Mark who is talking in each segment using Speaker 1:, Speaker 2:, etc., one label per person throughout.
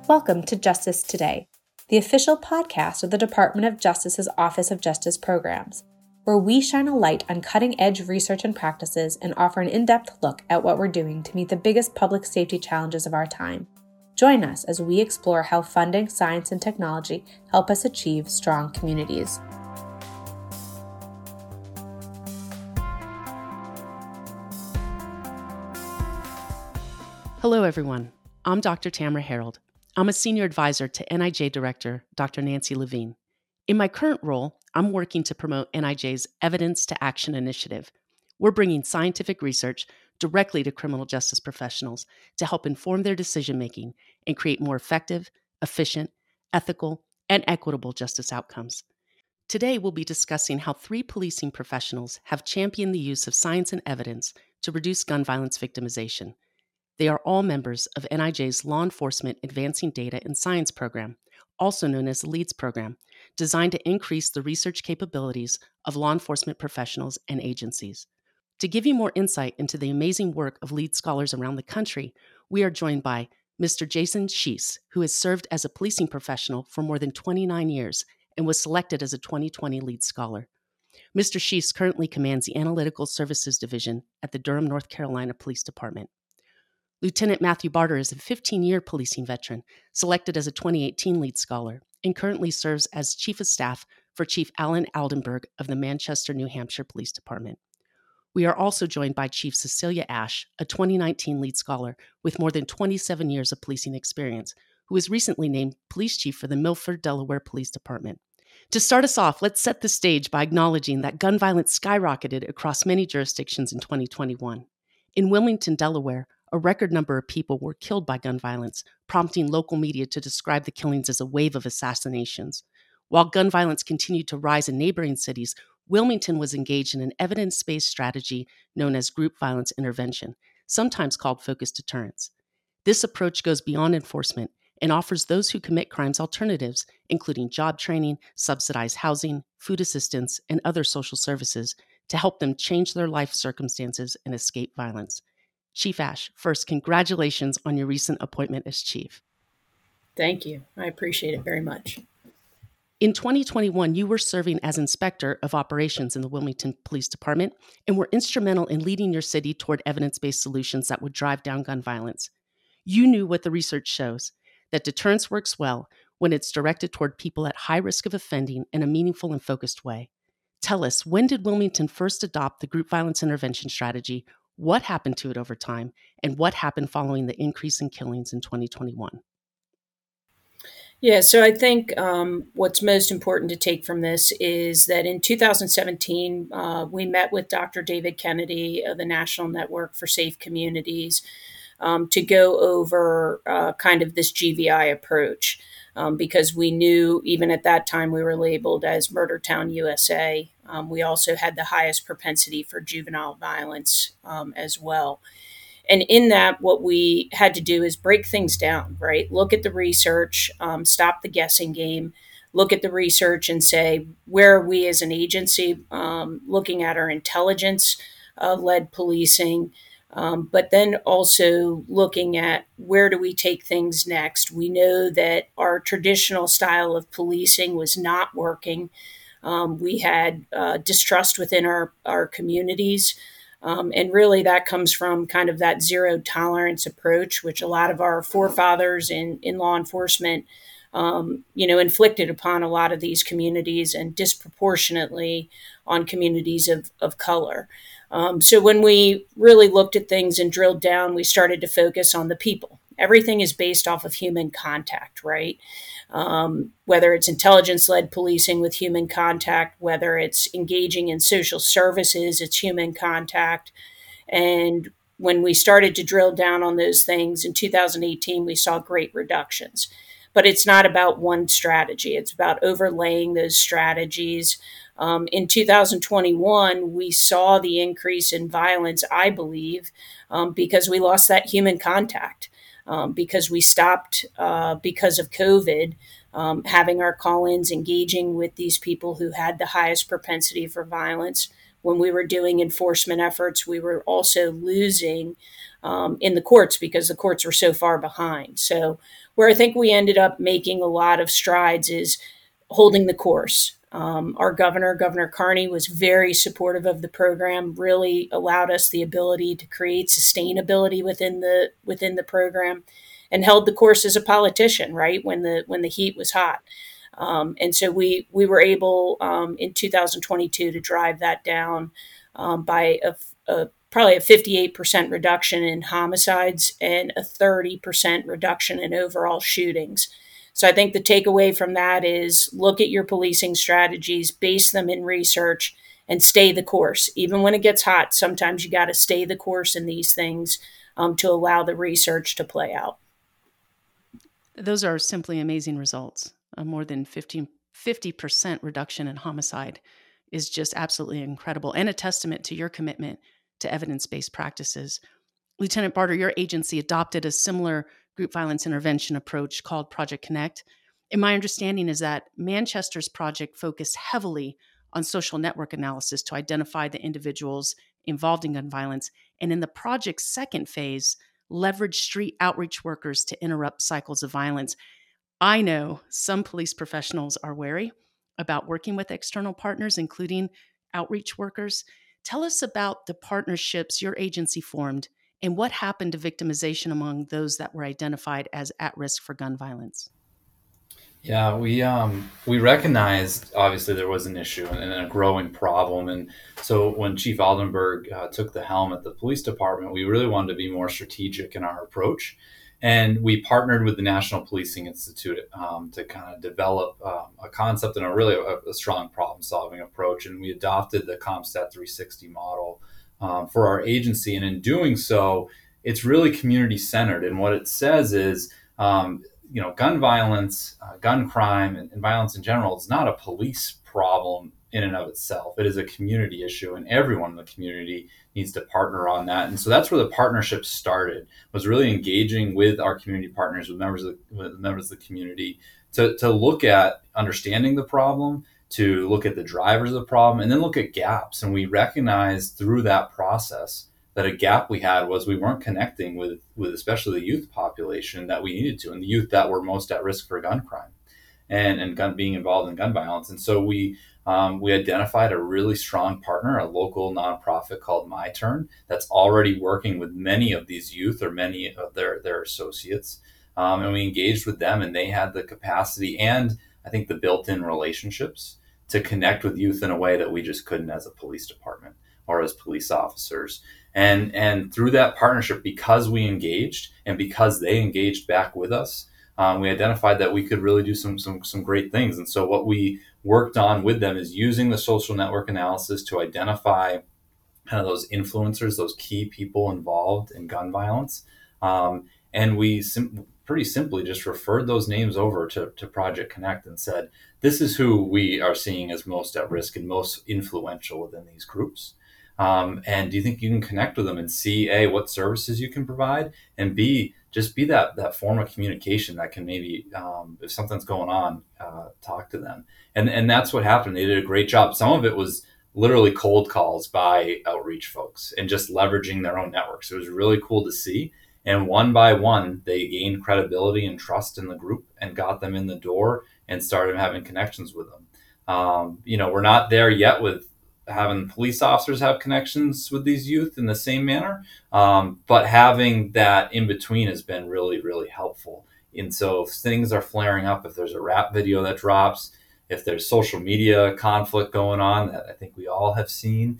Speaker 1: Welcome to Justice Today, the official podcast of the Department of Justice's Office of Justice Programs, where we shine a light on cutting-edge research and practices and offer an in-depth look at what we're doing to meet the biggest public safety challenges of our time. Join us as we explore how funding, science, and technology help us achieve strong communities.
Speaker 2: Hello, everyone. I'm Dr. Tamara Harold. I'm a senior advisor to NIJ Director, Dr. Nancy Levine. In my current role, I'm working to promote NIJ's Evidence to Action initiative. We're bringing scientific research directly to criminal justice professionals to help inform their decision-making and create more effective, efficient, ethical, and equitable justice outcomes. Today, we'll be discussing how 3 policing professionals have championed the use of science and evidence to reduce gun violence victimization. They are all members of NIJ's Law Enforcement Advancing Data and Science program, also known as the LEADS program, designed to increase the research capabilities of law enforcement professionals and agencies. To give you more insight into the amazing work of LEADS scholars around the country, we are joined by Mr. Jason Schiess, who has served as a policing professional for more than 29 years and was selected as a 2020 LEADS scholar. Mr. Schiess currently commands the Analytical Services Division at the Durham, North Carolina Police Department. Lieutenant Matthew Barter is a 15-year policing veteran, selected as a 2018 LEADS scholar, and currently serves as Chief of Staff for Chief Alan Aldenberg of the Manchester, New Hampshire Police Department. We are also joined by Chief Cecilia Ash, a 2019 LEADS scholar with more than 27 years of policing experience, who was recently named Police Chief for the Milford, Delaware Police Department. To start us off, let's set the stage by acknowledging that gun violence skyrocketed across many jurisdictions in 2021. In Wilmington, Delaware, a record number of people were killed by gun violence, prompting local media to describe the killings as a wave of assassinations. While gun violence continued to rise in neighboring cities, Wilmington was engaged in an evidence-based strategy known as group violence intervention, sometimes called focused deterrence. This approach goes beyond enforcement and offers those who commit crimes alternatives, including job training, subsidized housing, food assistance, and other social services to help them change their life circumstances and escape violence. Chief Ash, first, congratulations on your recent appointment as chief.
Speaker 3: Thank you. I appreciate it very much.
Speaker 2: In 2021, you were serving as inspector of operations in the Wilmington Police Department and were instrumental in leading your city toward evidence-based solutions that would drive down gun violence. You knew what the research shows, that deterrence works well when it's directed toward people at high risk of offending in a meaningful and focused way. Tell us, when did Wilmington first adopt the group violence intervention strategy? What happened to it over time, and what happened following the increase in killings in 2021?
Speaker 3: Yeah, so I think what's most important to take from this is that in 2017, we met with Dr. David Kennedy of the National Network for Safe Communities to go over kind of this GVI approach, because we knew even at that time we were labeled as Murder Town USA. We also had the highest propensity for juvenile violence as well. And in that, what we had to do is break things down, right? Look at the research, stop the guessing game, look at the research and say, where are we as an agency looking at our intelligence-led policing, but then also looking at where do we take things next. We know that our traditional style of policing was not working. We had distrust within our communities. And really that comes from kind of that zero tolerance approach, which a lot of our forefathers in law enforcement, inflicted upon a lot of these communities and disproportionately on communities of color. So when we really looked at things and drilled down, we started to focus on the people. Everything is based off of human contact, right? Whether it's intelligence-led policing with human contact, whether it's engaging in social services, it's human contact. And when we started to drill down on those things in 2018, we saw great reductions. But it's not about one strategy. It's about overlaying those strategies. In 2021, we saw the increase in violence, I believe, because we lost that human contact. Because we stopped, because of COVID, having our call-ins, engaging with these people who had the highest propensity for violence. When we were doing enforcement efforts, we were also losing in the courts because the courts were so far behind. So where I think we ended up making a lot of strides is holding the course. Our Governor Carney, was very supportive of the program, really allowed us the ability to create sustainability within the program, and held the course as a politician, right, when the heat was hot. And so we were able in 2022 to drive that down by probably a 58% reduction in homicides and a 30% reduction in overall shootings. So I think the takeaway from that is look at your policing strategies, base them in research, and stay the course. Even when it gets hot, sometimes you got to stay the course in these things to allow the research to play out.
Speaker 2: Those are simply amazing results. More than 50% reduction in homicide is just absolutely incredible, and a testament to your commitment to evidence-based practices. Lieutenant Barter, your agency adopted a similar group violence intervention approach called Project Connect. And my understanding is that Manchester's project focused heavily on social network analysis to identify the individuals involved in gun violence. And in the project's second phase, leveraged street outreach workers to interrupt cycles of violence. I know some police professionals are wary about working with external partners, including outreach workers. Tell us about the partnerships your agency formed and what happened to victimization among those that were identified as at risk for gun violence.
Speaker 4: Yeah, we recognized obviously there was an issue and a growing problem, and so when Chief Aldenberg took the helm at the police department, we really wanted to be more strategic in our approach, and we partnered with the National Policing Institute to kind of develop a concept and a strong problem-solving approach, and we adopted the CompStat 360 model for our agency, and in doing so, it's really community-centered, and what it says is gun violence, gun crime, and violence in general is not a police problem in and of itself. It is a community issue, and everyone in the community needs to partner on that. And so that's where the partnership started, was really engaging with our community partners, with members of the community, to look at understanding the problem, to look at the drivers of the problem, and then look at gaps. And we recognized through that process that a gap we had was we weren't connecting with especially the youth population that we needed to, and the youth that were most at risk for gun crime and being involved in gun violence. And so we identified a really strong partner, a local nonprofit called My Turn, that's already working with many of these youth or many of their associates. And we engaged with them, and they had the capacity and I think the built-in relationships to connect with youth in a way that we just couldn't as a police department or as police officers. And through that partnership, because we engaged and because they engaged back with us, we identified that we could really do some great things. And so what we worked on with them is using the social network analysis to identify kind of those influencers, those key people involved in gun violence. And we pretty simply just referred those names over to Project Connect and said, this is who we are seeing as most at risk and most influential within these groups. And do you think you can connect with them and see, A, what services you can provide, and B, just be that form of communication that can maybe, if something's going on, talk to them. And that's what happened. They did a great job. Some of it was literally cold calls by outreach folks and just leveraging their own networks. It was really cool to see. And one by one, they gained credibility and trust in the group and got them in the door and started having connections with them. We're not there yet with having police officers have connections with these youth in the same manner. But having that in between has been really, really helpful. And so if things are flaring up, if there's a rap video that drops, if there's social media conflict going on that I think we all have seen,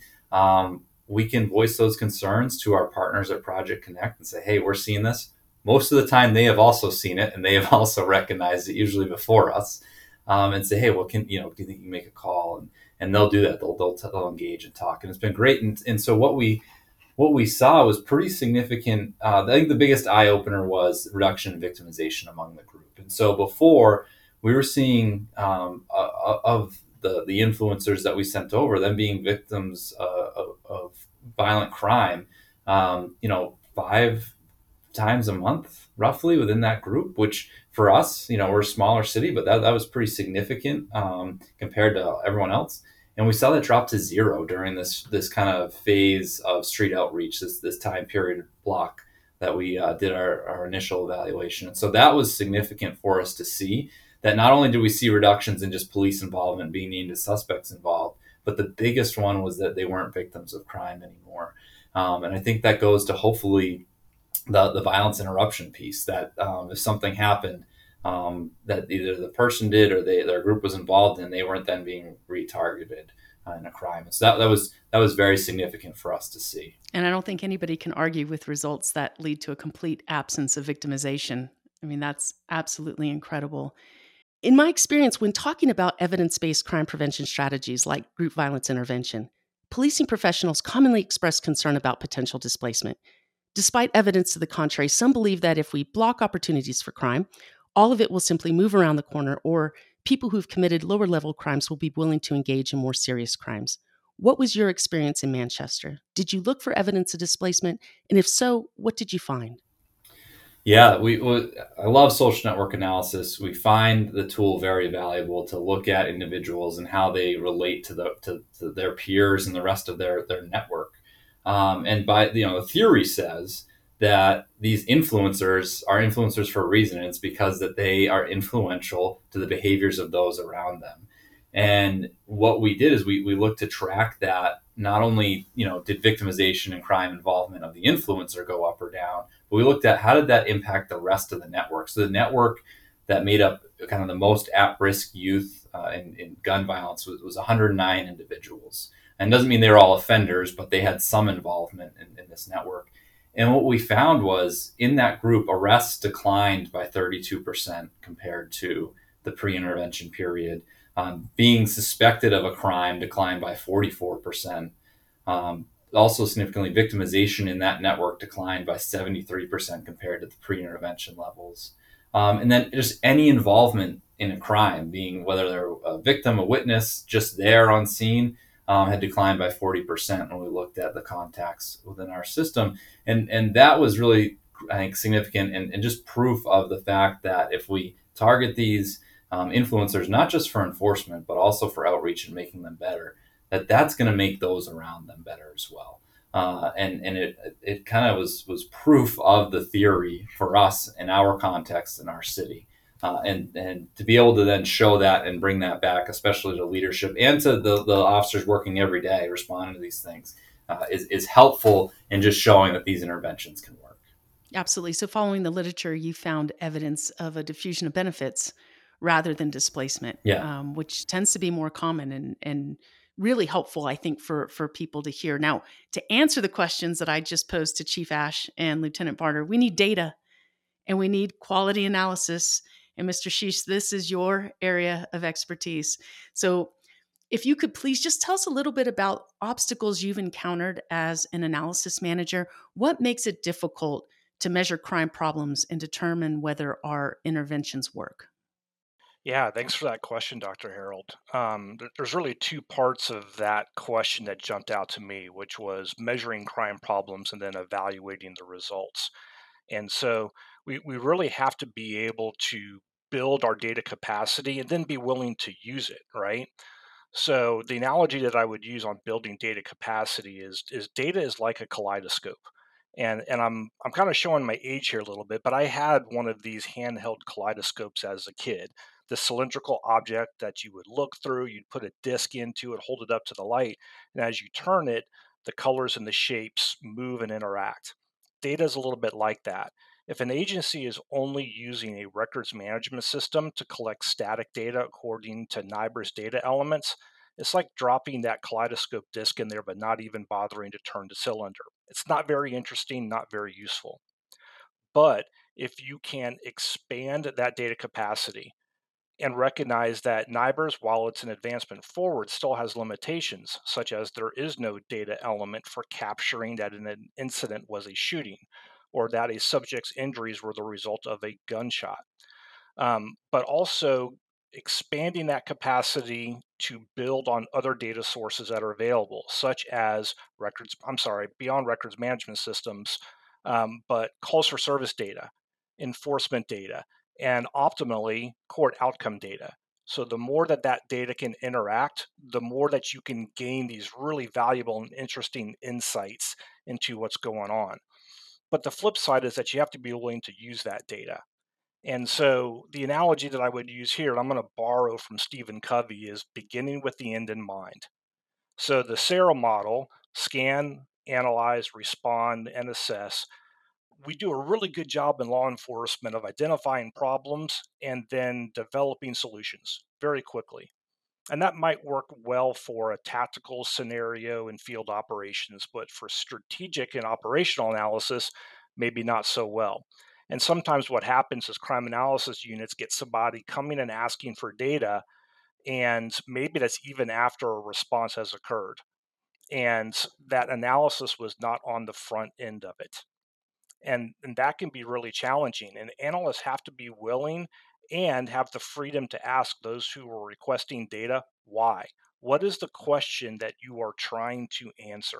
Speaker 4: we can voice those concerns to our partners at Project Connect and say, hey, we're seeing this. Most of the time they have also seen it and they have also recognized it, usually before us, and say, hey, well, do you think you can make a call? And they'll do that. They'll engage and talk. And it's been great. And so what we saw was pretty significant. I think the biggest eye opener was reduction in victimization among the group. And so before we were seeing of the influencers that we sent over, them being victims of violent crime, 5 times a month, roughly, within that group, which for us, we're a smaller city, but that was pretty significant compared to everyone else. And we saw that drop to zero during this kind of phase of street outreach, this time period block that we did our initial evaluation. And so that was significant for us to see that not only do we see reductions in just police involvement being named as suspects involved, but the biggest one was that they weren't victims of crime anymore. And I think that goes to hopefully the violence interruption piece, that if something happened that either the person did or their group was involved in, they weren't then being retargeted in a crime. So that was very significant for us to see.
Speaker 2: And I don't think anybody can argue with results that lead to a complete absence of victimization. I mean, that's absolutely incredible. In my experience, when talking about evidence-based crime prevention strategies like group violence intervention, policing professionals commonly express concern about potential displacement. Despite evidence to the contrary, some believe that if we block opportunities for crime, all of it will simply move around the corner, or people who've committed lower-level crimes will be willing to engage in more serious crimes. What was your experience in Manchester? Did you look for evidence of displacement? And if so, what did you find?
Speaker 4: Yeah, I love social network analysis. We find the tool very valuable to look at individuals and how they relate to their peers and the rest of their network. And the theory says that these influencers are influencers for a reason. And it's because that they are influential to the behaviors of those around them. And what we did is we looked to track that. Not only, did victimization and crime involvement of the influencer go up or down, but we looked at how did that impact the rest of the network. So the network that made up kind of the most at-risk youth in gun violence was 109 individuals. And it doesn't mean they were all offenders, but they had some involvement in this network. And what we found was in that group, arrests declined by 32% compared to the pre-intervention period. Being suspected of a crime declined by 44%. Also significantly, victimization in that network declined by 73% compared to the pre-intervention levels. And then just any involvement in a crime, being whether they're a victim, a witness, just there on scene, had declined by 40% when we looked at the contacts within our system. And that was really, I think, significant and just proof of the fact that if we target these influencers, not just for enforcement, but also for outreach and making them better, that's going to make those around them better as well. And it kind of was proof of the theory for us in our context in our city. And to be able to then show that and bring that back, especially to leadership and to the officers working every day responding to these things, is helpful in just showing that these interventions can work.
Speaker 2: Absolutely. So following the literature, you found evidence of a diffusion of benefits rather than displacement, which tends to be more common and really helpful, I think, for people to hear. Now, to answer the questions that I just posed to Chief Ash and Lieutenant Barter, we need data and we need quality analysis. And Mr. Sheesh, this is your area of expertise. So if you could please just tell us a little bit about obstacles you've encountered as an analysis manager. What makes it difficult to measure crime problems and determine whether our interventions work?
Speaker 5: Yeah, thanks for that question, Dr. Harold. There's really two parts of that question that jumped out to me, which was measuring crime problems and then evaluating the results. And so we really have to be able to build our data capacity and then be willing to use it, right? So the analogy that I would use on building data capacity is data is like a kaleidoscope. And I'm kind of showing my age here a little bit, but I had one of these handheld kaleidoscopes as a kid. The cylindrical object that you would look through, you'd put a disc into it, hold it up to the light, and as you turn it, the colors and the shapes move and interact. Data is a little bit like that. If an agency is only using a records management system to collect static data according to NIBRS data elements, it's like dropping that kaleidoscope disc in there but not even bothering to turn the cylinder. It's not very interesting, not very useful. But if you can expand that data capacity and recognize that NIBRS, while it's an advancement forward, still has limitations, such as there is no data element for capturing that an incident was a shooting or that a subject's injuries were the result of a gunshot. But also expanding that capacity to build on other data sources that are available, such as beyond records management systems, but calls for service data, enforcement data, and optimally court outcome data. So the more that that data can interact, the more that you can gain these really valuable and interesting insights into what's going on. But the flip side is that you have to be willing to use that data. And so the analogy that I would use here, and I'm going to borrow from Stephen Covey, is beginning with the end in mind. So the SARA model, scan, analyze, respond, and assess. We do a really good job in law enforcement of identifying problems and then developing solutions very quickly. And that might work well for a tactical scenario in field operations, but for strategic and operational analysis, maybe not so well. And sometimes what happens is crime analysis units get somebody coming and asking for data, and maybe that's even after a response has occurred. And that analysis was not on the front end of it. And that can be really challenging. And analysts have to be willing and have the freedom to ask those who are requesting data why. What is the question that you are trying to answer?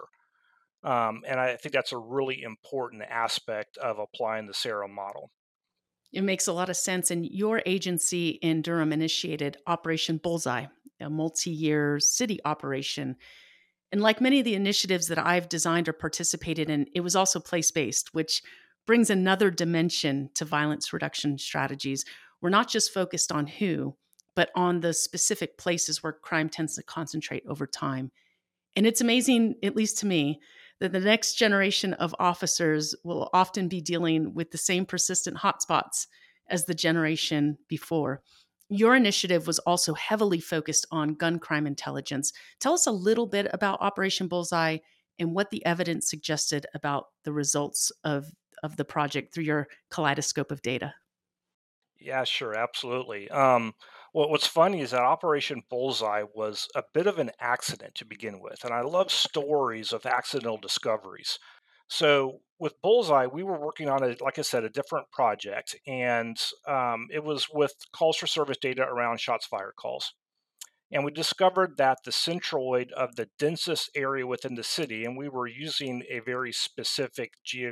Speaker 5: And I think that's a really important aspect of applying the SARA model.
Speaker 2: It makes a lot of sense. And your agency in Durham initiated Operation Bullseye, a multi year city operation. And like many of the initiatives that I've designed or participated in, it was also place based, which brings another dimension to violence reduction strategies. We're not just focused on who, but on the specific places where crime tends to concentrate over time. And it's amazing, at least to me, that the next generation of officers will often be dealing with the same persistent hotspots as the generation before. Your initiative was also heavily focused on gun crime intelligence. Tell us a little bit about Operation Bullseye and what the evidence suggested about the results of the project through your kaleidoscope of data.
Speaker 5: Yeah, sure, absolutely. What's funny is that Operation Bullseye was a bit of an accident to begin with, and I love stories of accidental discoveries. So with Bullseye, we were working on like I said, a different project, and it was with calls for service data around shots fired calls. And we discovered that the centroid of the densest area within the city, and we were using a very specific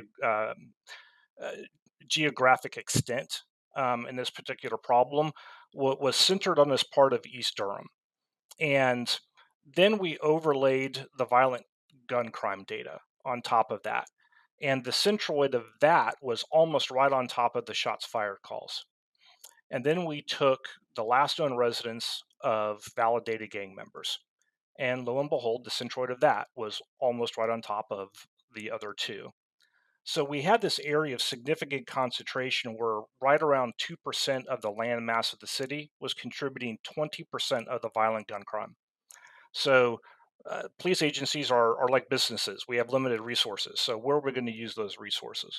Speaker 5: uh, geographic extent in this particular problem, was centered on this part of East Durham. And then we overlaid the violent gun crime data on top of that. And the centroid of that was almost right on top of the shots fired calls. And then we took the last known residence of validated gang members. And lo and behold, the centroid of that was almost right on top of the other two. So we had this area of significant concentration where right around 2% of the land mass of the city was contributing 20% of the violent gun crime. So police agencies are like businesses. We have limited resources. So where are we going to use those resources?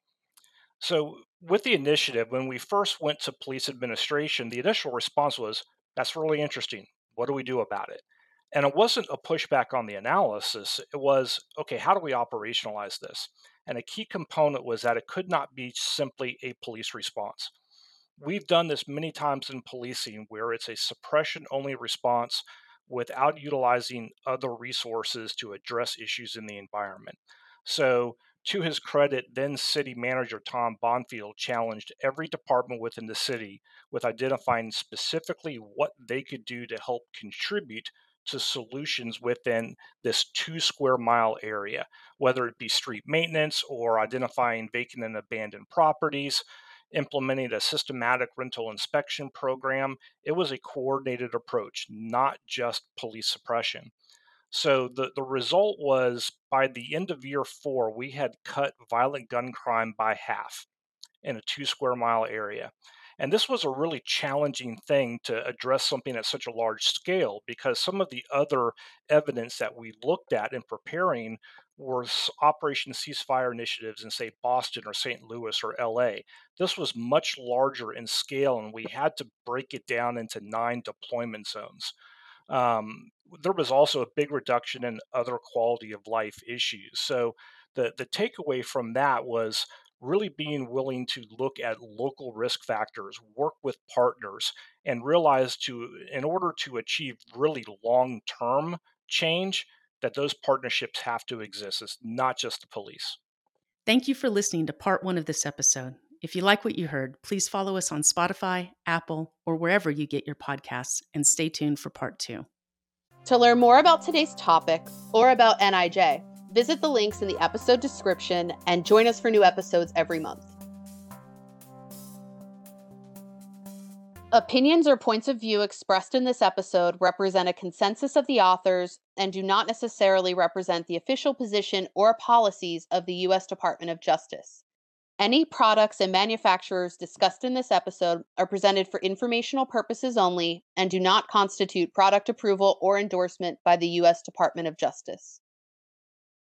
Speaker 5: So with the initiative, when we first went to police administration, the initial response was, that's really interesting. What do we do about it? And it wasn't a pushback on the analysis. It was, okay, how do we operationalize this? And a key component was that it could not be simply a police response. We've done this many times in policing where it's a suppression only response without utilizing other resources to address issues in the environment. So, to his credit, then city manager Tom Bonfield challenged every department within the city with identifying specifically what they could do to help contribute to solutions within this 2 square mile area, whether it be street maintenance or identifying vacant and abandoned properties, implementing a systematic rental inspection program. It was a coordinated approach, not just police suppression. So the result was by the end of year 4, we had cut violent gun crime by half in a 2 square mile area. And this was a really challenging thing to address something at such a large scale because some of the other evidence that we looked at in preparing were Operation Ceasefire initiatives in, say, Boston or St. Louis or LA. This was much larger in scale, and we had to break it down into 9 deployment zones. There was also a big reduction in other quality of life issues. So the takeaway from that was really being willing to look at local risk factors, work with partners, and realize in order to achieve really long term change, that those partnerships have to exist. It's not just the police.
Speaker 2: Thank you for listening to part 1 of this episode. If you like what you heard, please follow us on Spotify, Apple, or wherever you get your podcasts, and stay tuned for part 2.
Speaker 6: To learn more about today's topic or about NIJ, visit the links in the episode description and join us for new episodes every month. Opinions or points of view expressed in this episode represent a consensus of the authors and do not necessarily represent the official position or policies of the U.S. Department of Justice. Any products and manufacturers discussed in this episode are presented for informational purposes only and do not constitute product approval or endorsement by the U.S. Department of Justice.